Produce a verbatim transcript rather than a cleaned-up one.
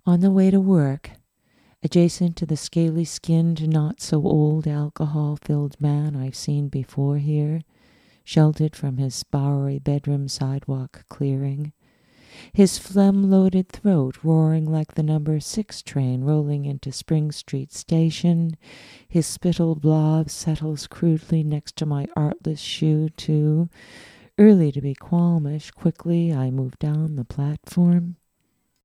On the way to work, adjacent to the scaly-skinned, not-so-old alcohol-filled man I've seen before here, sheltered from his Bowery bedroom sidewalk clearing, his phlegm-loaded throat roaring like the number six train rolling into Spring Street Station, his spittle blob settles crudely next to my artless shoe, too. Early to be qualmish, quickly I move down the platform.